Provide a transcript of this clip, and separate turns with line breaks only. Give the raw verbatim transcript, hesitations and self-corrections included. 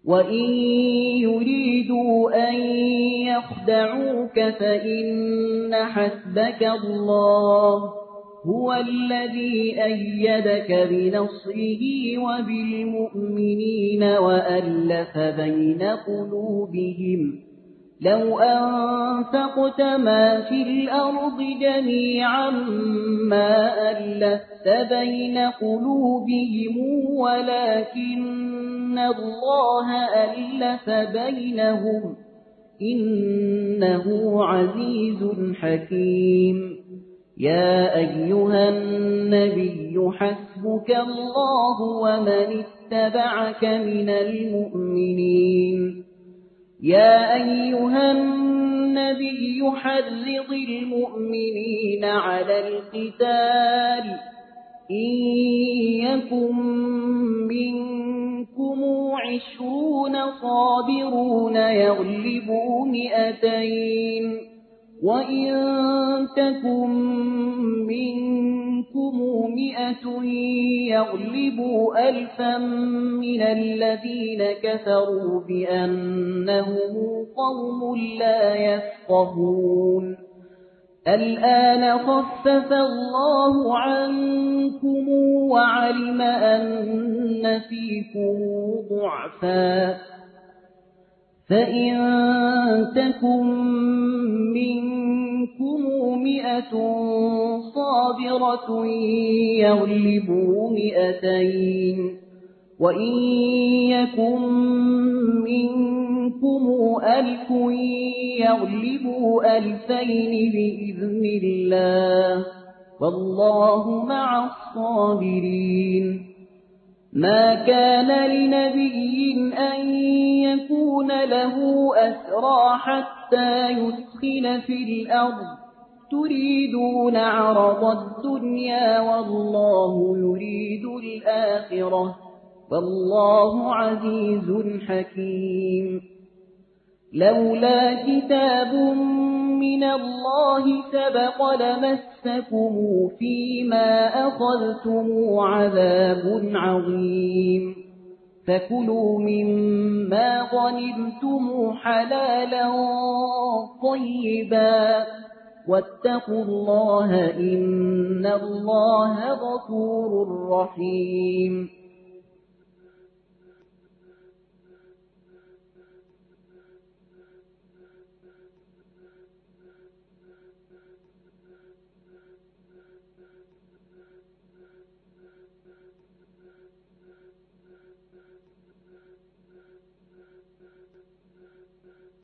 وَإِن يُرِيدُوا أَن يَخْدَعُوكَ فَإِنَّ حَسْبَكَ اللَّهُ هُوَ الَّذِي أَيَّدَكَ بِنَصْرِهِ وَبِالْمُؤْمِنِينَ وَأَلَّفَ بَيْنَ قُلُوبِهِمْ لَوْ أَنفَقْتَ مَا فِي الْأَرْضِ جَمِيعًا مَا أَلَّفْتَ بَيْنَ قُلُوبِهِمْ وَلَكِنَّ اللَّهَ أَلَّفَ بَيْنَهُمْ إِنَّهُ عَزِيزٌ حَكِيمٌ يَا أَيُّهَا النَّبِيُّ حَسْبُكَ اللَّهُ وَمَنِ اتَّبَعَكَ مِنَ الْمُؤْمِنِينَ يَا أَيُّهَا النَّبِيُّ حَرِّضِ الْمُؤْمِنِينَ عَلَى الْقِتَالِ إِن يَكُن مِّنكُمْ عِشْرُونَ صَابِرُونَ يَغْلِبُوا مِائَتَيْنِ وَإِن تَكُن مِّنكُمْ مِائَةٌ يَغْلِبُوا أَلْفًا مِّنَ الَّذِينَ كَفَرُوا بِأَنَّهُمْ قَوْمٌ لَّا يَفْقَهُونَ الْآنَ خَفَّفَ اللَّهُ عَنكُمْ وَعَلِمَ أَنَّ فِيكُمْ ضَعْفًا فَإِن تَكُن مِّنكُمْ مِائَةٌ صَابِرَةٌ يَغْلِبُوا مِائَتَيْنِ وَإِن يَكُن مِّنكُمْ أَلْفٌ يَغْلِبُوا أَلْفَيْنِ بِإِذْنِ اللَّهِ وَاللَّهُ مَعَ الصَّابِرِينَ مَا كَانَ لِنَبِيٍّ أَن يَكُونَ لَهُ أَسْرَىٰ حَتَّىٰ يُثْخِنَ فِي الْأَرْضِ تُرِيدُونَ عَرَضَ الدُّنْيَا وَاللَّهُ يُرِيدُ الْآخِرَةَ وَاللَّهُ عَزِيزٌ حَكِيمٌ لَوْلَا كِتَابٌ مِّنَ اللَّهِ سَبَقَ لَمَسَّكُمْ فِيمَا أَخَذْتُمْ عَذَابٌ عَظِيمٌ فَكُلُوا مِمَّا غَنِمْتُمْ حَلَالًا طَيِّبًا وَاتَّقُوا اللَّهَ إِنَّ اللَّهَ غَفُورٌ رَّحِيمٌ